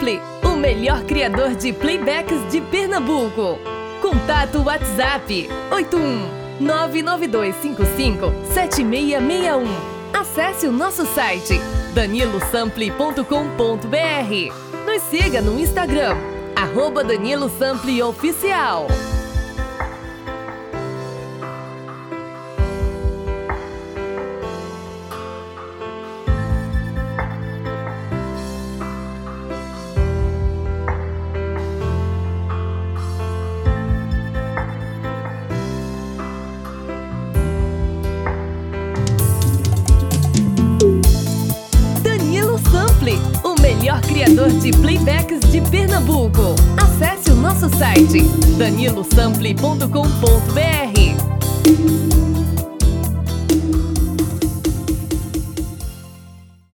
Sample, o melhor criador de playbacks de Pernambuco. Contato WhatsApp 81992557661. Acesse o nosso site danilosample.com.br. Nos siga no Instagram @DaniloSampleOficial. O melhor criador de playbacks de Pernambuco. Acesse o nosso site danilosample.com.br.